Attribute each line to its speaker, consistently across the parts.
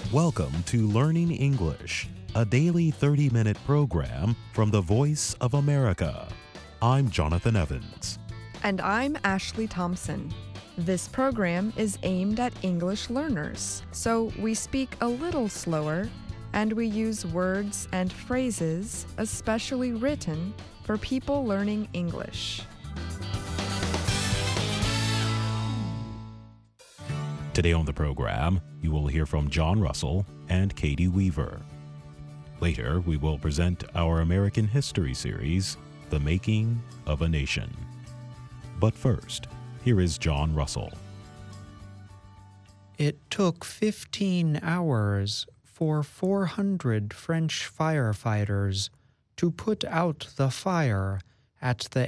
Speaker 1: Welcome to Learning English, a daily 30-minute program from the Voice of America. I'm Jonathan Evans.
Speaker 2: And I'm Ashley Thompson. This program is aimed at English learners, so we speak a little slower and we use words and phrases especially written for people learning English.
Speaker 1: Today on the program, you will hear from John Russell and Katie Weaver. Later, we will present our American history series, The Making of a Nation. But first, here is John Russell.
Speaker 3: It took 15 hours for 400 French firefighters to put out the fire at the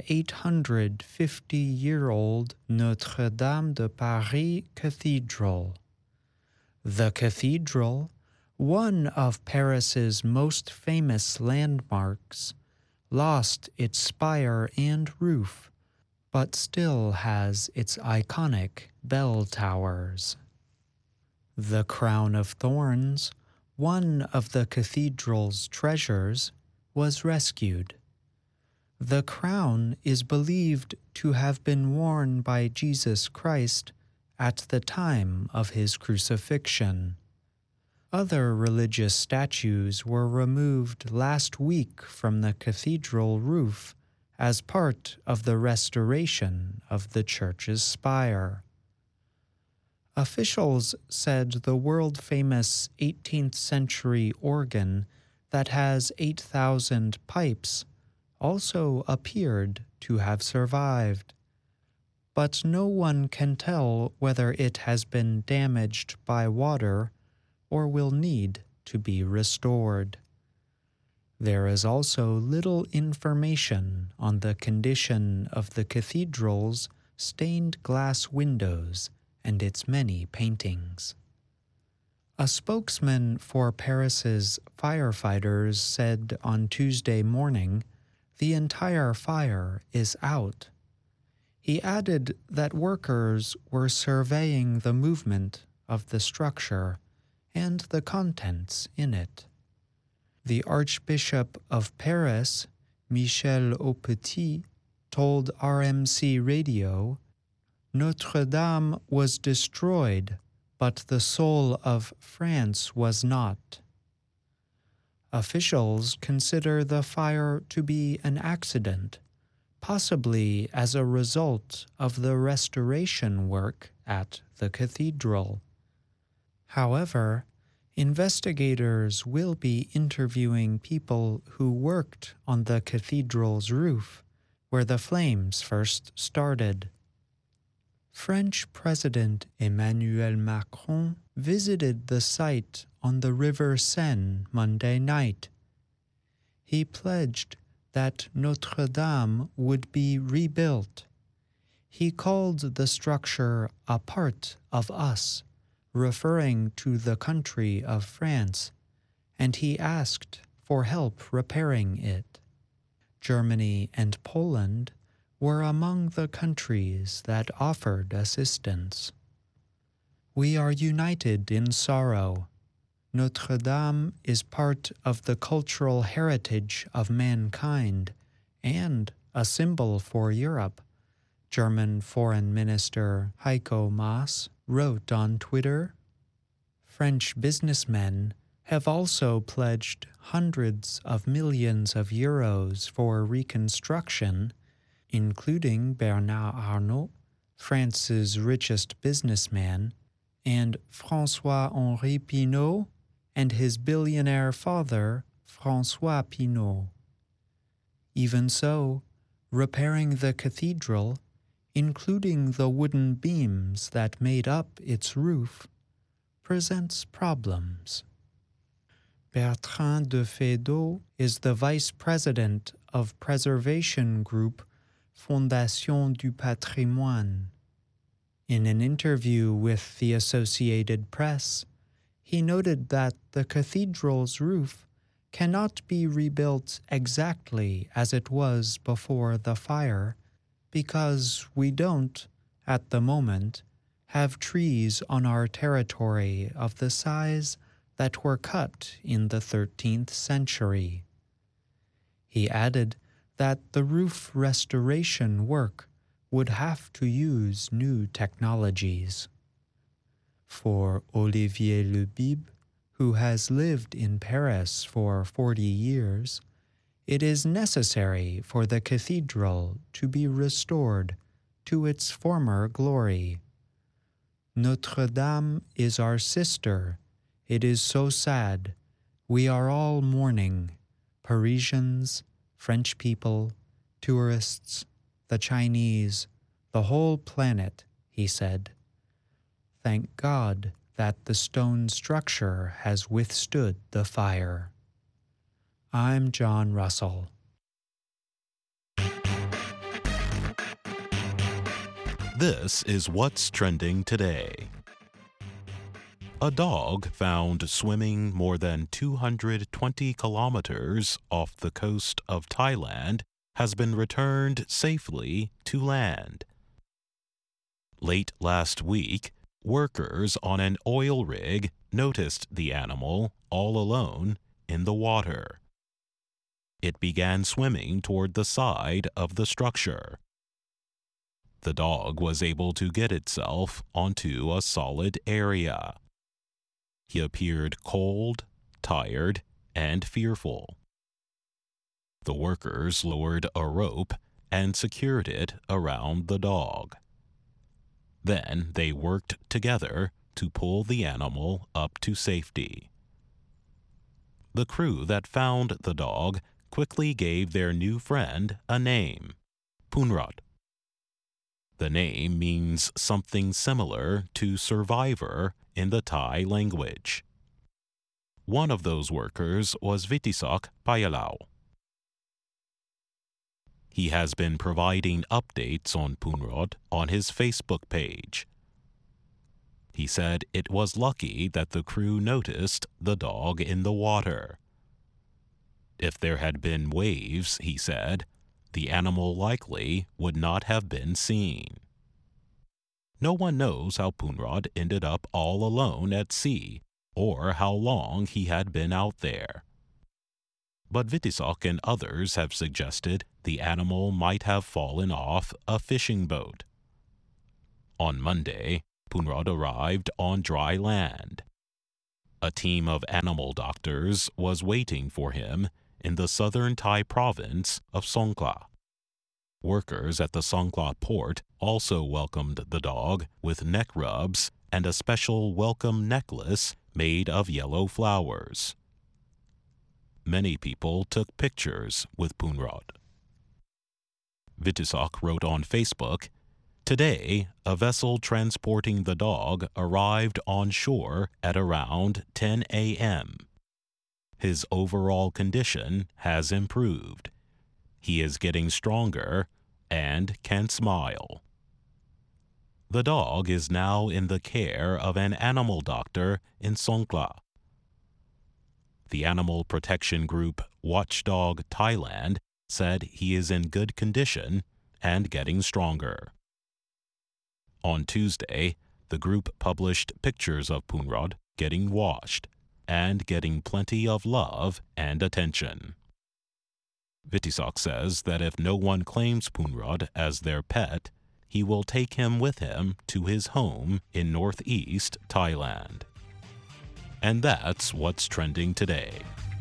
Speaker 3: 850-year-old Notre-Dame de Paris Cathedral. The cathedral, one of Paris's most famous landmarks, lost its spire and roof, but still has its iconic bell towers. The crown of thorns, one of the cathedral's treasures, was rescued. The crown is believed to have been worn by Jesus Christ at the time of his crucifixion. Other religious statues were removed last week from the cathedral roof as part of the restoration of the church's spire. Officials said the world-famous 18th-century organ that has 8,000 pipes also appeared to have survived, but no one can tell whether it has been damaged by water or will need to be restored. There is also little information on the condition of the cathedral's stained glass windows and its many paintings. A spokesman for Paris's firefighters said on Tuesday morning the entire fire is out. He added that workers were surveying the movement of the structure and the contents in it. The Archbishop of Paris, Michel Aupetit, told RMC Radio, "Notre-Dame was destroyed, but the soul of France was not." Officials consider the fire to be an accident, possibly as a result of the restoration work at the cathedral. However, investigators will be interviewing people who worked on the cathedral's roof, where the flames first started. French President Emmanuel Macron visited the site on the River Seine Monday night. He pledged that Notre-Dame would be rebuilt. He called the structure a part of us, referring to the country of France, and he asked for help repairing it. Germany and Poland were among the countries that offered assistance. We are united in sorrow. Notre-Dame is part of the cultural heritage of mankind and a symbol for Europe, German Foreign Minister Heiko Maas wrote on Twitter. French businessmen have also pledged hundreds of millions of euros for reconstruction, including Bernard Arnault, France's richest businessman, and François-Henri Pinault and his billionaire father, François Pinault. Even so, repairing the cathedral, including the wooden beams that made up its roof, presents problems. Bertrand de Feydeau is the vice president of preservation group Fondation du Patrimoine. In an interview with the Associated Press, he noted that the cathedral's roof cannot be rebuilt exactly as it was before the fire because we don't, at the moment, have trees on our territory of the size that were cut in the 13th century. He added that the roof restoration work would have to use new technologies. For Olivier Lebib, who has lived in Paris for 40 years, it is necessary for the cathedral to be restored to its former glory. Notre Dame is our sister. It is so sad. We are all mourning, Parisians, French people, tourists, the Chinese, the whole planet, he said. Thank God that the stone structure has withstood the fire. I'm John Russell.
Speaker 1: This is What's Trending Today. A dog found swimming more than 220 kilometers off the coast of Thailand has been returned safely to land. Late last week, workers on an oil rig noticed the animal all alone in the water. It began swimming toward the side of the structure. The dog was able to get itself onto a solid area. He appeared cold, tired, and fearful. The workers lowered a rope and secured it around the dog. Then they worked together to pull the animal up to safety. The crew that found the dog quickly gave their new friend a name, Poonrod. The name means something similar to survivor in the Thai language. One of those workers was Vitisak Payalao. He has been providing updates on Poonrod on his Facebook page. He said it was lucky that the crew noticed the dog in the water. If there had been waves, he said, the animal likely would not have been seen. No one knows how Poonrod ended up all alone at sea or how long he had been out there. But Vitisak and others have suggested the animal might have fallen off a fishing boat. On Monday, Poonrod arrived on dry land. A team of animal doctors was waiting for him in the southern Thai province of Songkhla. Workers at the Songkhla port also welcomed the dog with neck rubs and a special welcome necklace made of yellow flowers. Many people took pictures with Poonrod. Vitisak wrote on Facebook, "Today, a vessel transporting the dog arrived on shore at around 10 a.m. His overall condition has improved. He is getting stronger and can smile." The dog is now in the care of an animal doctor in Songkhla. The animal protection group Watchdog Thailand said he is in good condition and getting stronger. On Tuesday, the group published pictures of Poonrod getting washed and getting plenty of love and attention. Vitisak says that if no one claims Poonrod as their pet, he will take him with him to his home in northeast Thailand. And that's what's trending today.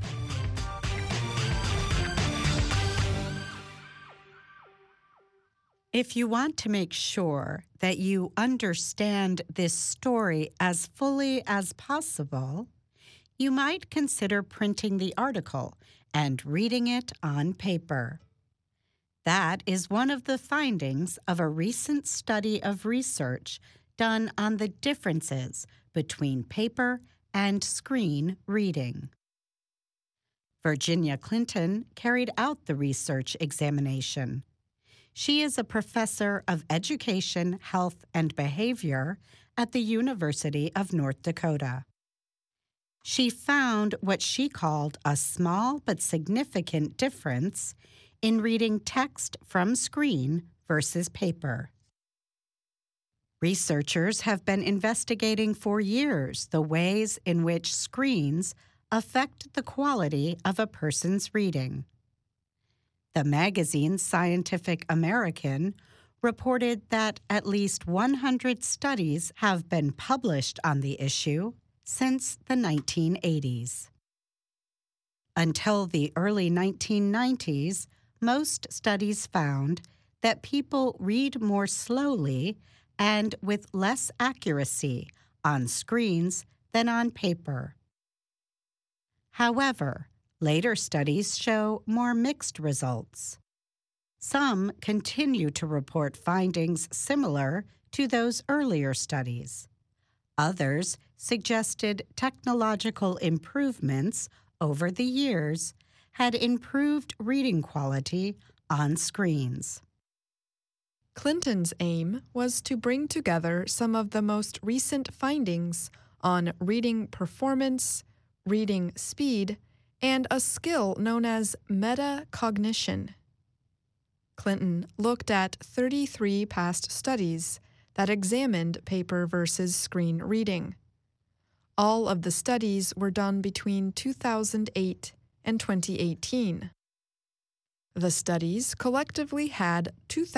Speaker 4: If you want to make sure that you understand this story as fully as possible, you might consider printing the article and reading it on paper. That is one of the findings of a recent study of research done on the differences between paper and screen reading. Virginia Clinton carried out the research examination. She is a professor of education, health, and behavior at the University of North Dakota. She found what she called a small but significant difference in reading text from screen versus paper. Researchers have been investigating for years the ways in which screens affect the quality of a person's reading. The magazine Scientific American reported that at least 100 studies have been published on the issue since the 1980s. Until the early 1990s, most studies found that people read more slowly and with less accuracy on screens than on paper. However, later studies show more mixed results. Some continue to report findings similar to those earlier studies. Others suggested technological improvements over the years had improved reading quality on screens.
Speaker 2: Clinton's aim was to bring together some of the most recent findings on reading performance, reading speed, and a skill known as metacognition. Clinton looked at 33 past studies that examined paper versus screen reading. All of the studies were done between 2008 and 2018. The studies collectively had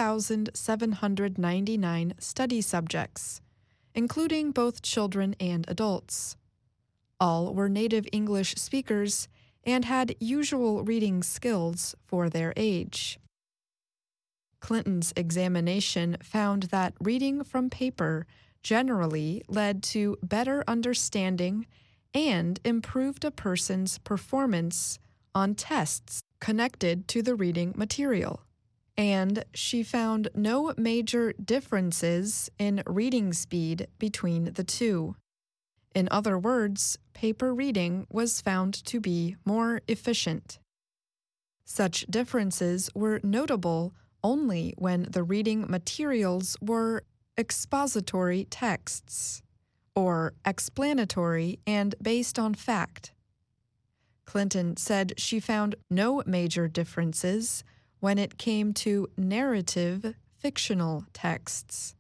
Speaker 2: 2,799 study subjects, including both children and adults. All were native English speakers and had usual reading skills for their age. Clinton's examination found that reading from paper generally led to better understanding and improved a person's performance on tests connected to the reading material. And she found no major differences in reading speed between the two. In other words, paper reading was found to be more efficient. Such differences were notable only when the reading materials were expository texts, or explanatory and based on fact. Clinton said she found no major differences when it came to narrative, fictional texts.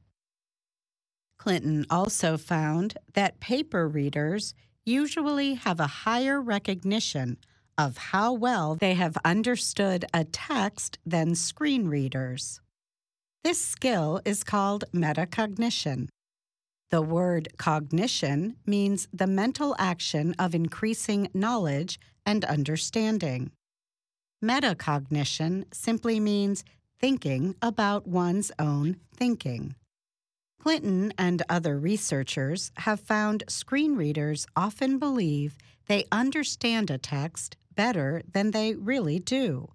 Speaker 4: Clinton also found that paper readers usually have a higher recognition of how well they have understood a text than screen readers. This skill is called metacognition. The word cognition means the mental action of increasing knowledge and understanding. Metacognition simply means thinking about one's own thinking. Clinton and other researchers have found screen readers often believe they understand a text better than they really do.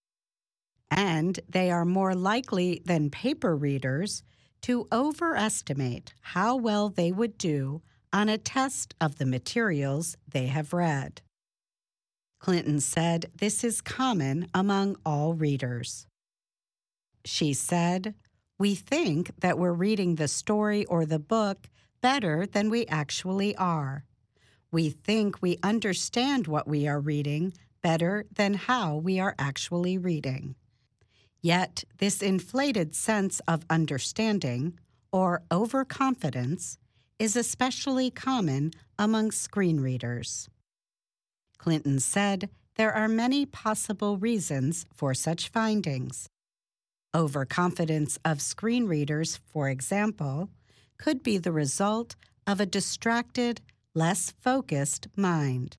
Speaker 4: And they are more likely than paper readers to overestimate how well they would do on a test of the materials they have read. Clinton said this is common among all readers. She said, "We think that we're reading the story or the book better than we actually are. We think we understand what we are reading better than how we are actually reading. Yet this inflated sense of understanding, or overconfidence, is especially common among screen readers." Clinton said there are many possible reasons for such findings. Overconfidence of screen readers, for example, could be the result of a distracted, less focused mind.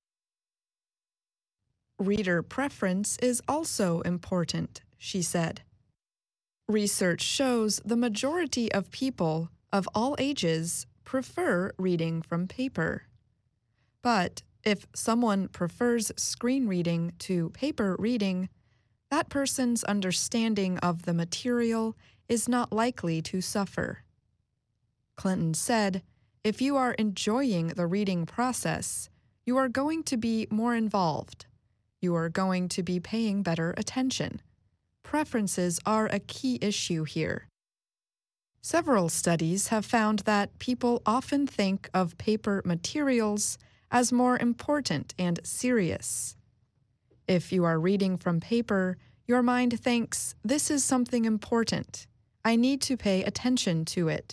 Speaker 2: Reader preference is also important, she said. Research shows the majority of people of all ages prefer reading from paper. But if someone prefers screen reading to paper reading, that person's understanding of the material is not likely to suffer. Clinton said, if you are enjoying the reading process, you are going to be more involved. You are going to be paying better attention. Preferences are a key issue here. Several studies have found that people often think of paper materials as more important and serious. If you are reading from paper, your mind thinks, this is something important. I need to pay attention to it,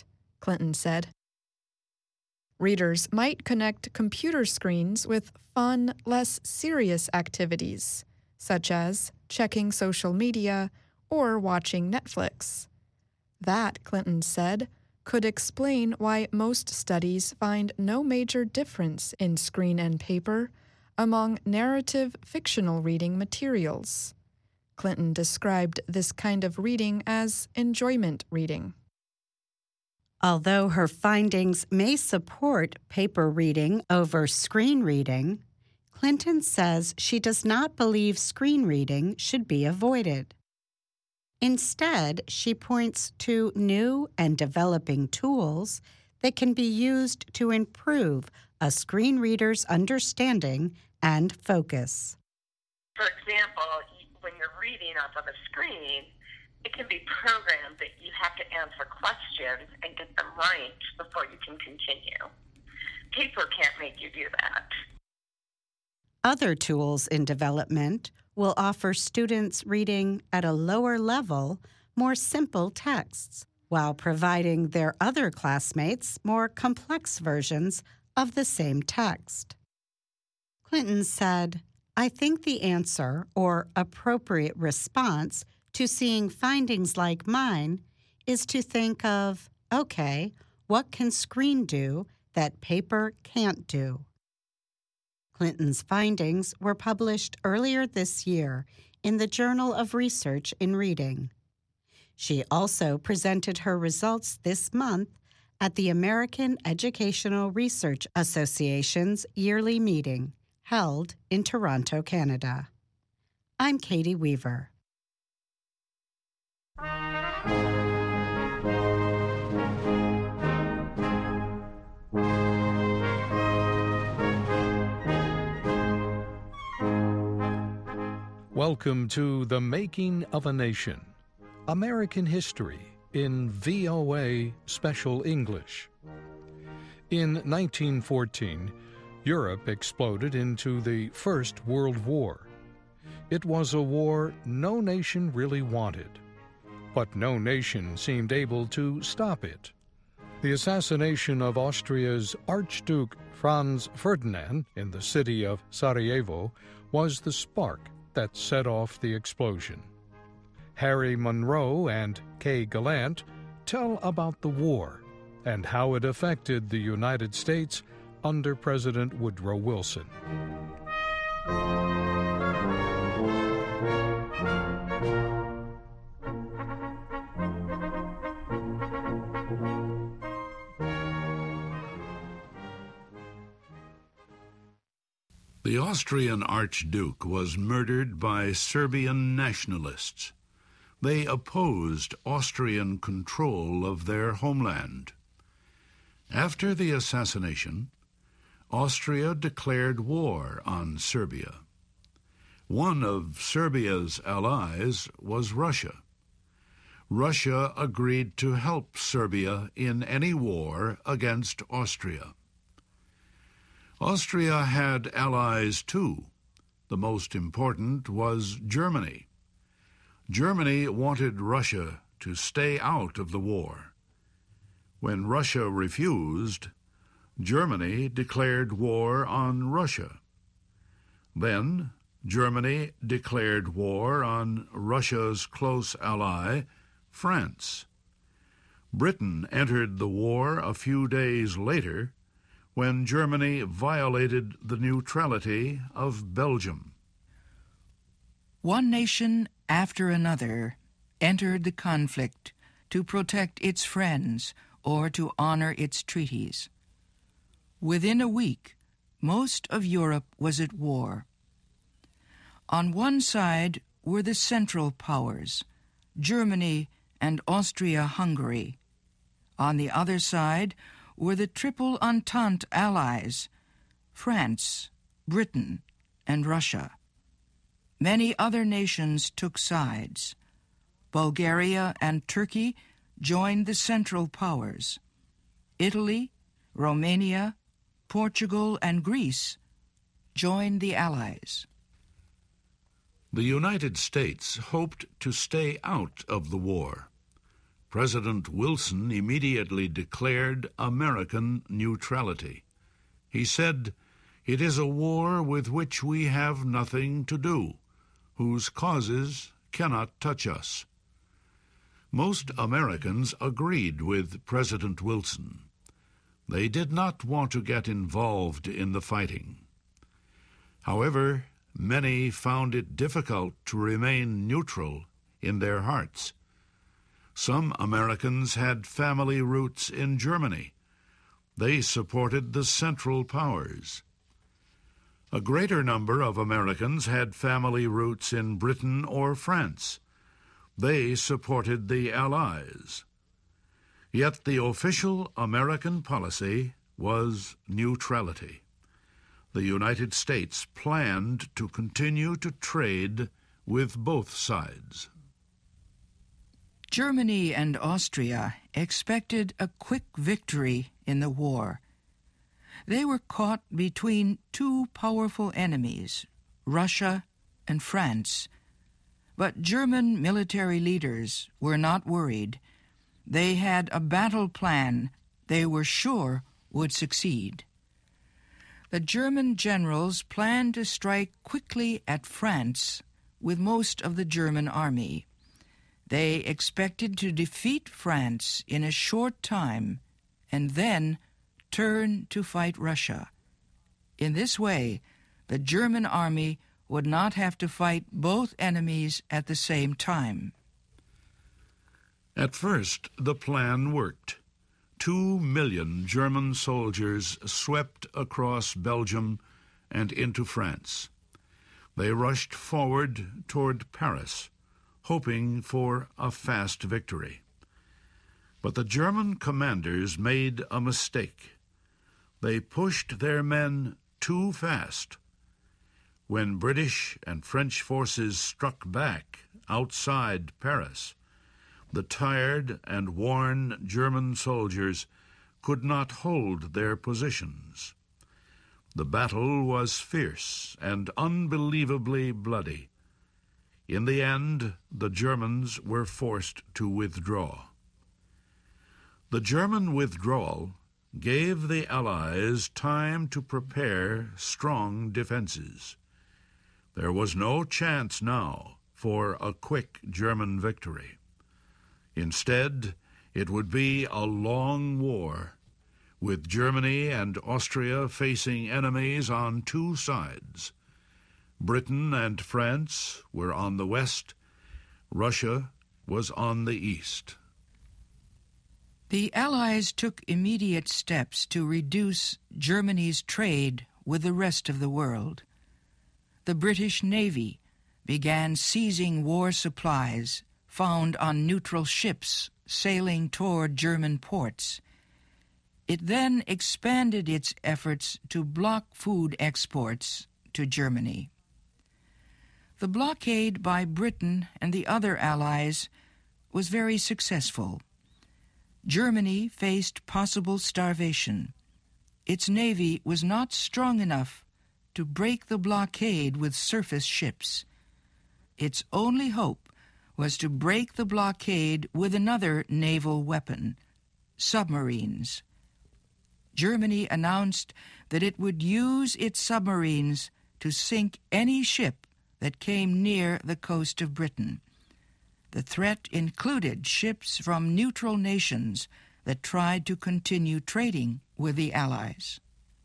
Speaker 2: Clinton said. Readers might connect computer screens with fun, less serious activities, such as checking social media or watching Netflix. That, Clinton said, could explain why most studies find no major difference in screen and paper among narrative fictional reading materials. Clinton described this kind of reading as enjoyment reading.
Speaker 4: Although her findings may support paper reading over screen reading, Clinton says she does not believe screen reading should be avoided. Instead, she points to new and developing tools that can be used to improve a screen reader's understanding and focus.
Speaker 5: For example, when you're reading off of a screen, it can be programmed that you have to answer questions and get them right before you can continue. Paper can't make you do that.
Speaker 4: Other tools in development will offer students reading at a lower level more simple texts, while providing their other classmates more complex versions of the same text. Clinton said, "I think the answer or appropriate response to seeing findings like mine is to think of, okay, what can screen do that paper can't do?" Clinton's findings were published earlier this year in the Journal of Research in Reading. She also presented her results this month at the American Educational Research Association's yearly meeting, held in Toronto, Canada. I'm Katie Weaver.
Speaker 6: Welcome to The Making of a Nation, American History in VOA Special English. In 1914, Europe exploded into the First World War. It was a war no nation really wanted, but no nation seemed able to stop it. The assassination of Austria's Archduke Franz Ferdinand in the city of Sarajevo was the spark that set off the explosion. Harry Monroe and Kay Gallant tell about the war and how it affected the United States under President Woodrow Wilson.
Speaker 7: The Austrian Archduke was murdered by Serbian nationalists. They opposed Austrian control of their homeland. After the assassination, Austria declared war on Serbia. One of Serbia's allies was Russia. Russia agreed to help Serbia in any war against Austria. Austria had allies too. The most important was Germany. Germany wanted Russia to stay out of the war. When Russia refused, Germany declared war on Russia. Then Germany declared war on Russia's close ally, France. Britain entered the war a few days later when Germany violated the neutrality of Belgium.
Speaker 8: One nation after another entered the conflict to protect its friends or to honor its treaties. Within a week, most of Europe was at war. On one side were the Central Powers, Germany and Austria-Hungary. On the other side were the Triple Entente allies, France, Britain, and Russia. Many other nations took sides. Bulgaria and Turkey joined the Central Powers. Italy, Romania, Portugal, and Greece joined the Allies.
Speaker 7: The United States hoped to stay out of the war. President Wilson immediately declared American neutrality. He said, "It is a war with which we have nothing to do, whose causes cannot touch us." Most Americans agreed with President Wilson. They did not want to get involved in the fighting. However, many found it difficult to remain neutral in their hearts. Some Americans had family roots in Germany. They supported the Central Powers. A greater number of Americans had family roots in Britain or France. They supported the Allies. Yet the official American policy was neutrality. The United States planned to continue to trade with both sides.
Speaker 8: Germany and Austria expected a quick victory in the war. They were caught between two powerful enemies, Russia and France. But German military leaders were not worried. They had a battle plan they were sure would succeed. The German generals planned to strike quickly at France with most of the German army. They expected to defeat France in a short time and then turn to fight Russia. In this way, the German army would not have to fight both enemies at the same time.
Speaker 7: At first, the plan worked. 2 million German soldiers swept across Belgium and into France. They rushed forward toward Paris, hoping for a fast victory. But the German commanders made a mistake. They pushed their men too fast. When British and French forces struck back outside Paris, the tired and worn German soldiers could not hold their positions. The battle was fierce and unbelievably bloody. In the end, the Germans were forced to withdraw. The German withdrawal gave the Allies time to prepare strong defenses. There was no chance now for a quick German victory. Instead, it would be a long war, with Germany and Austria facing enemies on two sides. Britain and France were on the west, Russia was on the east.
Speaker 8: The Allies took immediate steps to reduce Germany's trade with the rest of the world. The British Navy began seizing war supplies found on neutral ships sailing toward German ports. It then expanded its efforts to block food exports to Germany. The blockade by Britain and the other Allies was very successful. Germany faced possible starvation. Its navy was not strong enough to break the blockade with surface ships. Its only hope was to break the blockade with another naval weapon, submarines. Germany announced that it would use its submarines to sink any ship that came near the coast of Britain. The threat included ships from neutral nations that tried to continue trading with the Allies.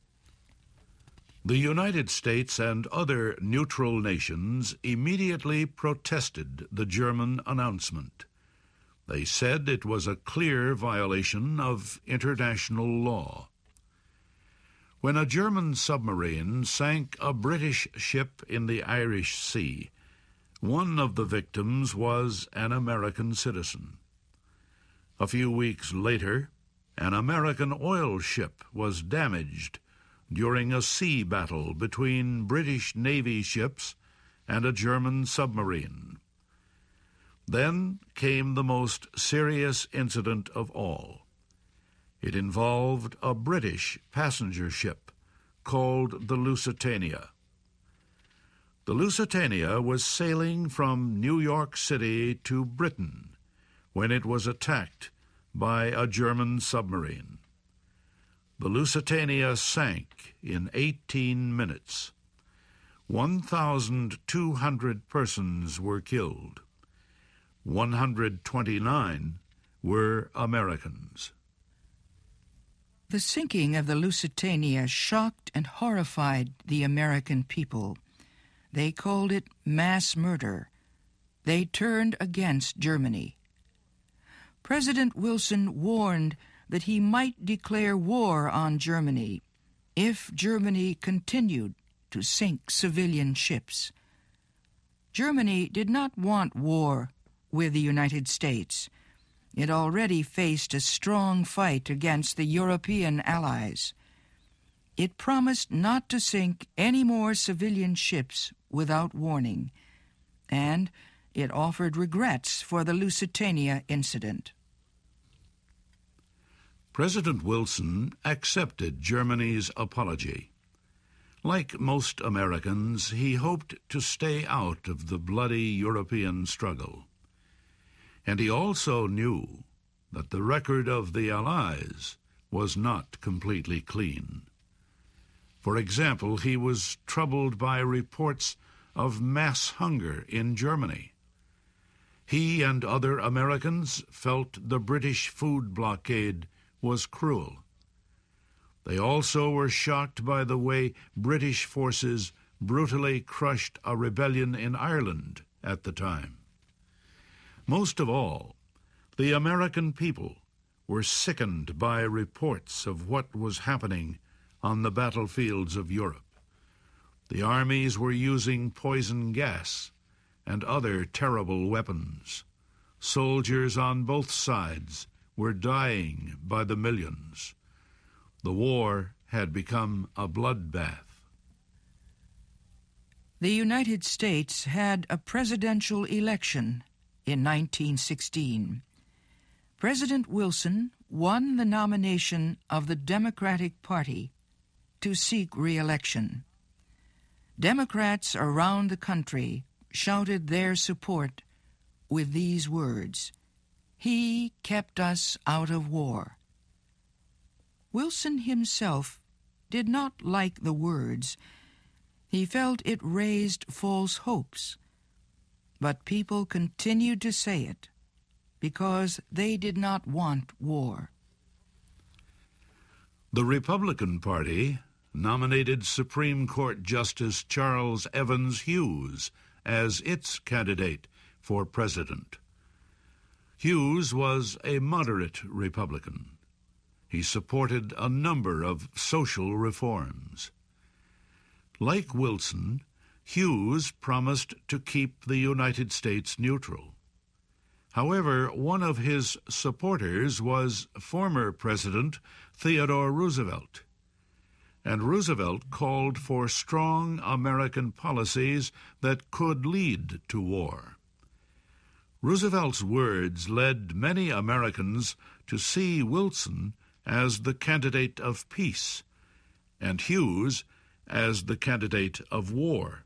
Speaker 7: The United States and other neutral nations immediately protested the German announcement. They said it was a clear violation of international law. When a German submarine sank a British ship in the Irish Sea, one of the victims was an American citizen. A few weeks later, an American oil ship was damaged during a sea battle between British Navy ships and a German submarine. Then came the most serious incident of all. It involved a British passenger ship called the Lusitania. The Lusitania was sailing from New York City to Britain when it was attacked by a German submarine. The Lusitania sank in 18 minutes. 1,200 persons were killed. 129 were Americans.
Speaker 8: The sinking of the Lusitania shocked and horrified the American people. They called it mass murder. They turned against Germany. President Wilson warned that he might declare war on Germany if Germany continued to sink civilian ships. Germany did not want war with the United States. It already faced a strong fight against the European allies. It promised not to sink any more civilian ships without warning, and it offered regrets for the Lusitania incident.
Speaker 7: President Wilson accepted Germany's apology. Like most Americans, he hoped to stay out of the bloody European struggle. And he also knew that the record of the Allies was not completely clean. For example, he was troubled by reports of mass hunger in Germany. He and other Americans felt the British food blockade was cruel. They also were shocked by the way British forces brutally crushed a rebellion in Ireland at the time. Most of all, the American people were sickened by reports of what was happening on the battlefields of Europe. The armies were using poison gas and other terrible weapons. Soldiers on both sides were dying by the millions. The war had become a bloodbath.
Speaker 8: The United States had a presidential election in 1916. President Wilson won the nomination of the Democratic Party to seek re-election. Democrats around the country shouted their support with these words, "He kept us out of war." Wilson himself did not like the words. He felt it raised false hopes. But people continued to say it because they did not want war.
Speaker 7: The Republican Party nominated Supreme Court Justice Charles Evans Hughes as its candidate for president. Hughes was a moderate Republican. He supported a number of social reforms. Like Wilson, Hughes promised to keep the United States neutral. However, one of his supporters was former President Theodore Roosevelt, and Roosevelt called for strong American policies that could lead to war. Roosevelt's words led many Americans to see Wilson as the candidate of peace, and Hughes as the candidate of war.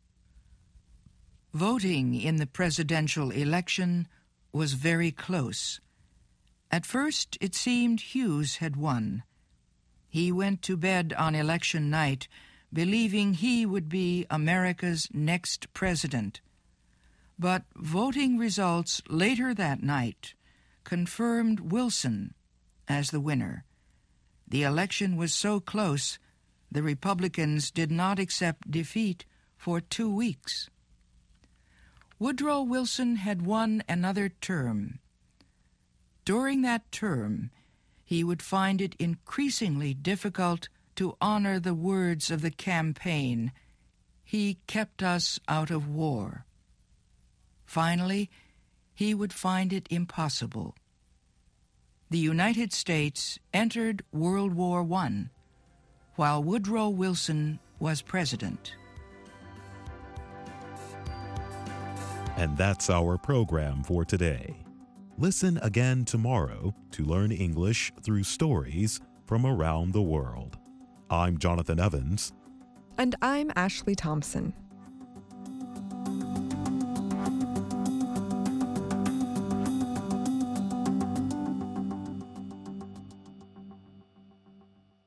Speaker 8: Voting in the presidential election was very close. At first, it seemed Hughes had won. He went to bed on election night believing he would be America's next president. But voting results later that night confirmed Wilson as the winner. The election was so close, the Republicans did not accept defeat for 2 weeks. Woodrow Wilson had won another term. During that term, he would find it increasingly difficult to honor the words of the campaign, "He kept us out of war." Finally, he would find it impossible. The United States entered World War I, while Woodrow Wilson was president.
Speaker 1: And that's our program for today. Listen again tomorrow to learn English through stories from around the world. I'm Jonathan Evans.
Speaker 2: And I'm Ashley Thompson.